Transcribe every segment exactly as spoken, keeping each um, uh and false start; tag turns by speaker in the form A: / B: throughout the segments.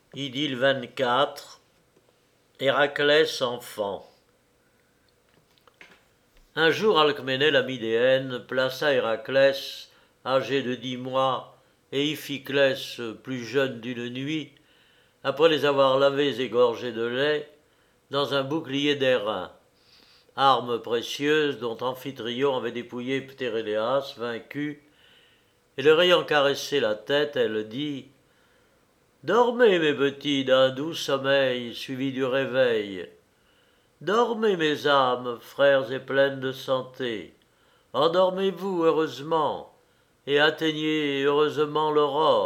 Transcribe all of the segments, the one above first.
A: Idylle vingt-quatre. Héraclès enfant. Un jour, Alcménée, la Midéenne, plaça Héraclès, âgé de dix mois, et Iphiclès, plus jeune d'une nuit, après les avoir lavés et gorgés de lait, dans un bouclier d'airain, arme précieuse dont Amphitryon avait dépouillé Ptéréléas, vaincu, et leur ayant caressé la tête, elle dit « Dormez, mes petits, d'un doux sommeil suivi du réveil. Dormez, mes âmes, frères et pleines de santé. Endormez-vous heureusement, et atteignez heureusement l'aurore. »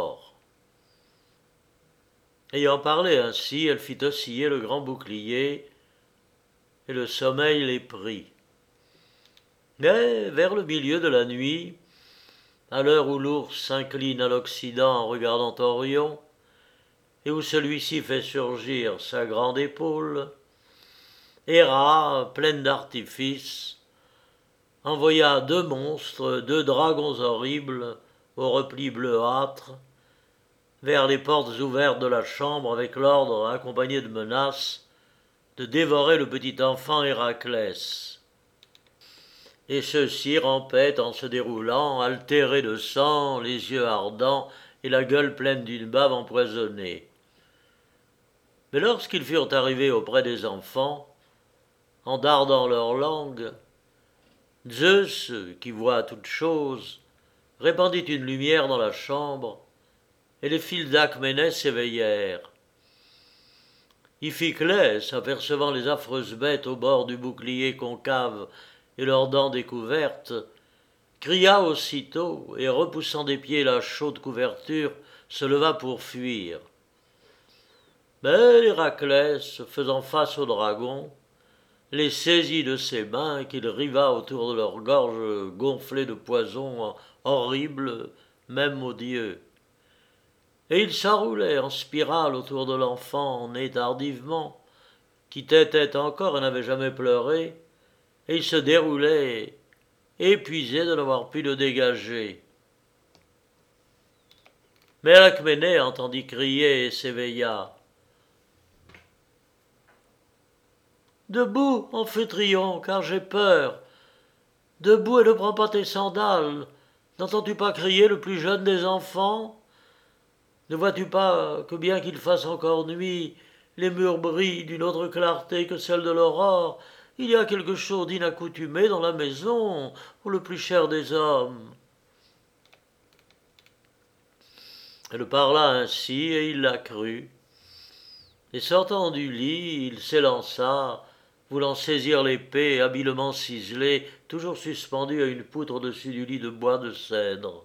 A: Ayant parlé ainsi, elle fit osciller le grand bouclier, et le sommeil les prit. Mais, vers le milieu de la nuit, à l'heure où l'ours s'incline à l'Occident en regardant Orion, et où celui-ci fait surgir sa grande épaule, Héra, pleine d'artifice, envoya deux monstres, deux dragons horribles, aux replis bleuâtres, vers les portes ouvertes de la chambre avec l'ordre, accompagné de menaces, de dévorer le petit enfant Héraclès. Et ceux-ci rampaient en se déroulant, altérés de sang, les yeux ardents et la gueule pleine d'une bave empoisonnée. Mais lorsqu'ils furent arrivés auprès des enfants, en dardant leur langue, Zeus, qui voit toutes choses, répandit une lumière dans la chambre, et les fils d'Alcménée s'éveillèrent. Iphiclès, apercevant les affreuses bêtes au bord du bouclier concave et leurs dents découvertes, cria aussitôt, et repoussant des pieds la chaude couverture, se leva pour fuir. Mais Héraclès, faisant face au dragon, les saisit de ses mains qu'il riva autour de leur gorge gonflée de poison horrible, même aux dieux. Et ils s'enroulaient en spirale autour de l'enfant né tardivement, qui tétait encore et n'avait jamais pleuré, et ils se déroulaient, épuisés de n'avoir pu le dégager. Mais Alcménée entendit crier et s'éveilla. « Debout, Amphitryon, car j'ai peur. Debout et ne prends pas tes sandales. N'entends-tu pas crier le plus jeune des enfants? Ne vois-tu pas que bien qu'il fasse encore nuit, les murs brillent d'une autre clarté que celle de l'aurore? Il y a quelque chose d'inaccoutumé dans la maison, pour le plus cher des hommes. » Elle parla ainsi, et il la crut. Et sortant du lit, il s'élança, voulant saisir l'épée habilement ciselée, toujours suspendue à une poutre au-dessus du lit de bois de cèdre.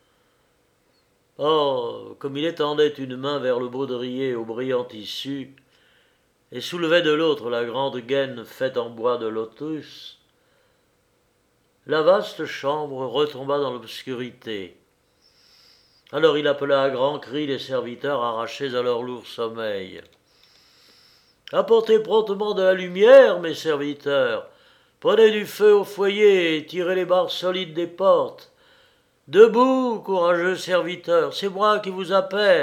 A: Or, comme il étendait une main vers le baudrier au brillant tissu, et soulevait de l'autre la grande gaine faite en bois de lotus, la vaste chambre retomba dans l'obscurité. Alors il appela à grands cris les serviteurs arrachés à leur lourd sommeil. « Apportez promptement de la lumière, mes serviteurs. Prenez du feu au foyer et tirez les barres solides des portes. Debout, courageux serviteurs, c'est moi qui vous appelle. »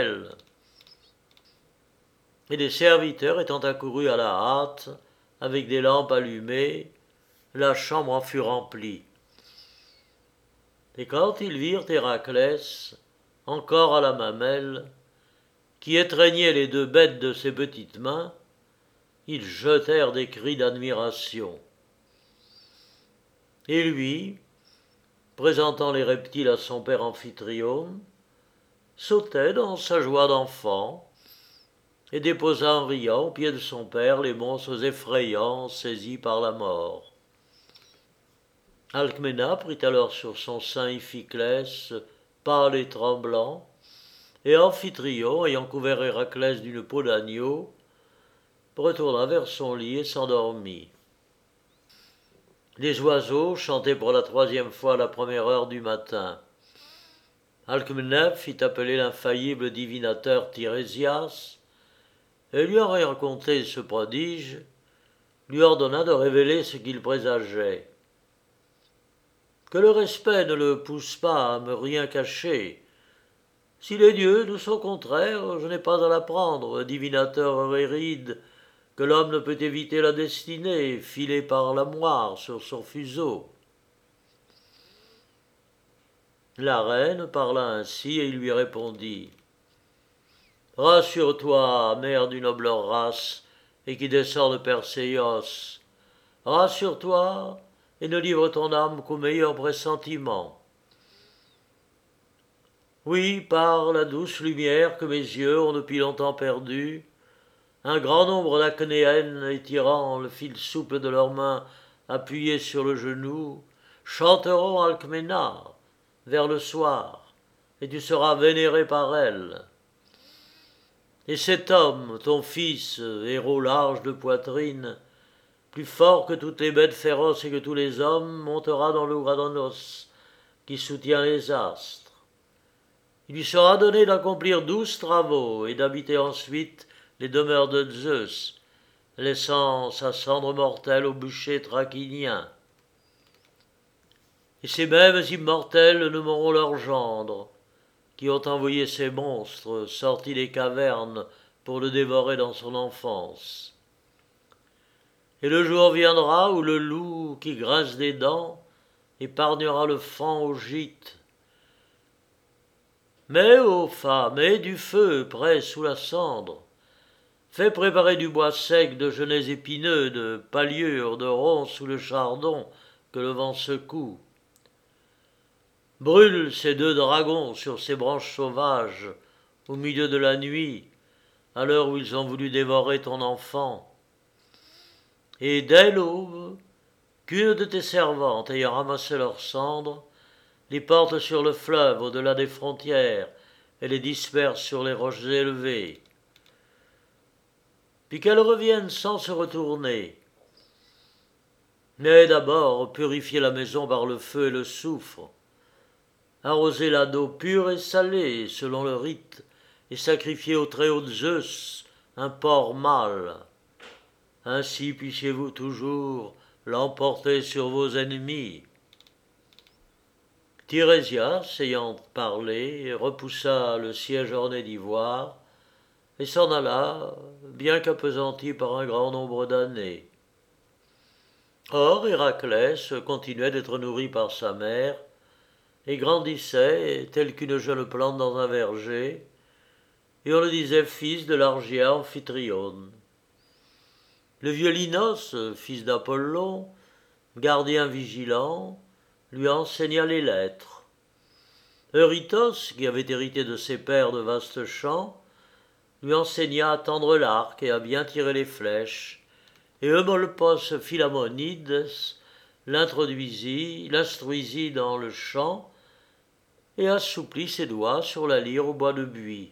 A: Et les serviteurs étant accourus à la hâte, avec des lampes allumées, la chambre en fut remplie. Et quand ils virent Héraclès, encore à la mamelle, qui étreignait les deux bêtes de ses petites mains, ils jetèrent des cris d'admiration. Et lui, présentant les reptiles à son père Amphitryon, sautait dans sa joie d'enfant et déposa en riant aux pieds de son père les monstres effrayants saisis par la mort. Alcména prit alors sur son sein Iphiclès, pâle et tremblant, et Amphitryon, ayant couvert Héraclès d'une peau d'agneau, retourna vers son lit et s'endormit. Les oiseaux chantaient pour la troisième fois à la première heure du matin. Alcménée fit appeler l'infaillible divinateur Tirésias, et lui ayant raconté ce prodige, lui ordonna de révéler ce qu'il présageait. « Que le respect ne le pousse pas à me rien cacher. Si les dieux nous sont contraires, je n'ai pas à l'apprendre, divinateur héride, que l'homme ne peut éviter la destinée, filée par la moire sur son fuseau. » La reine parla ainsi et il lui répondit. « Rassure-toi, mère d'une noble race, et qui descend de Perséos. Rassure-toi, et ne livre ton âme qu'aux meilleurs pressentiments. Oui, par la douce lumière que mes yeux ont depuis longtemps perdue, un grand nombre d'Acnéennes étirant le fil souple de leurs mains appuyées sur le genou, chanteront Alcména vers le soir, et tu seras vénéré par elles. Et cet homme, ton fils, héros large de poitrine, plus fort que toutes les bêtes féroces et que tous les hommes, montera dans l'Ouranos qui soutient les astres. Il lui sera donné d'accomplir douze travaux et d'habiter ensuite les demeures de Zeus, laissant sa cendre mortelle au bûcher traquinien. Et ces mêmes immortels nommeront leurs gendres, qui ont envoyé ces monstres sortis des cavernes pour le dévorer dans son enfance. Et le jour viendra où le loup qui grince des dents épargnera le faon au gîte. Mais, ô femme, aie du feu près sous la cendre. Fais préparer du bois sec de genêts épineux, de palliures, de ronces sous le chardon que le vent secoue. Brûle ces deux dragons sur ces branches sauvages, au milieu de la nuit, à l'heure où ils ont voulu dévorer ton enfant. Et dès l'aube, qu'une de tes servantes ayant ramassé leurs cendres, les porte sur le fleuve au-delà des frontières et les disperse sur les roches élevées. Puis qu'elles reviennent sans se retourner. Mais d'abord, purifier la maison par le feu et le soufre, arroser-la d'eau pure et salée selon le rite, et sacrifier au très haut de Zeus un porc mâle. Ainsi puissiez-vous toujours l'emporter sur vos ennemis. » Tirésias, ayant parlé, repoussa le siège orné d'ivoire et s'en alla, bien qu'appesanti par un grand nombre d'années. Or, Héraclès continuait d'être nourri par sa mère et grandissait tel qu'une jeune plante dans un verger, et on le disait fils de l'Argien Amphitryon. Le vieux Linos, fils d'Apollon, gardien vigilant, lui enseigna les lettres. Eurytos, qui avait hérité de ses pères de vastes champs, lui enseigna à tendre l'arc et à bien tirer les flèches, et Eumolpos Philamonides l'introduisit, l'instruisit dans le chant et assouplit ses doigts sur la lyre au bois de buis.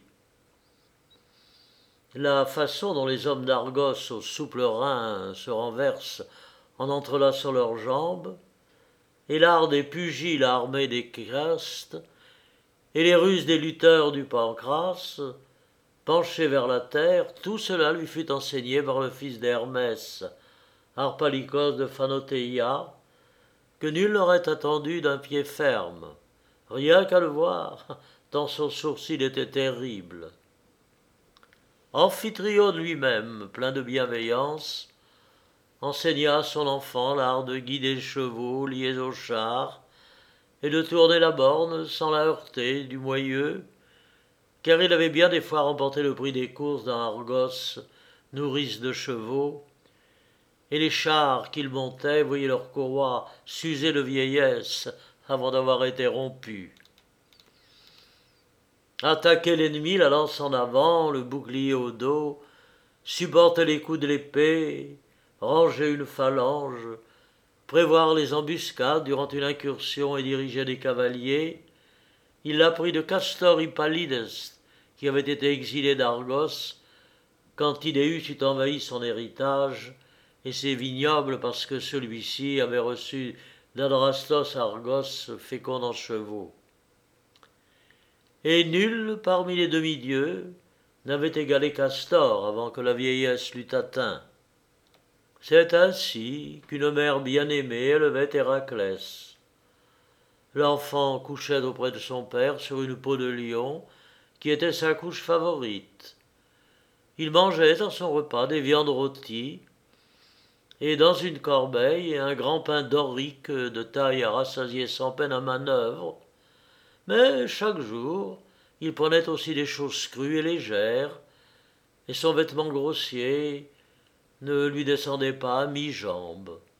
A: La façon dont les hommes d'Argos aux souples reins se renversent en entrelaçant leurs jambes, et l'art des pugiles armés des castes, et les ruses des lutteurs du pancras, penchés vers la terre, tout cela lui fut enseigné par le fils d'Hermès, Harpalycos de Phanothéia, que nul n'aurait attendu d'un pied ferme, rien qu'à le voir, tant son sourcil était terrible. Amphitryon lui-même, plein de bienveillance, enseigna à son enfant l'art de guider les chevaux liés au char et de tourner la borne sans la heurter du moyeu, car il avait bien des fois remporté le prix des courses dans Argos, nourrice de chevaux, et les chars qu'ils montaient voyaient leurs courroies s'user de vieillesse avant d'avoir été rompus. Attaquer l'ennemi, la lance en avant, le bouclier au dos, supporter les coups de l'épée, ranger une phalange, prévoir les embuscades durant une incursion et diriger des cavaliers, il l'apprit de Castor Hippalides, qui avait été exilé d'Argos quand Idéus eut envahi son héritage et ses vignobles parce que celui-ci avait reçu d'Adrastos Argos fécond en chevaux. Et nul parmi les demi-dieux n'avait égalé Castor avant que la vieillesse l'eût atteint. C'est ainsi qu'une mère bien-aimée élevait Héraclès. L'enfant couchait auprès de son père sur une peau de lion qui était sa couche favorite. Il mangeait dans son repas des viandes rôties, et dans une corbeille un grand pain dorique de taille à rassasier sans peine à manœuvre. Mais chaque jour, il prenait aussi des choses crues et légères, et son vêtement grossier ne lui descendait pas à mi-jambe.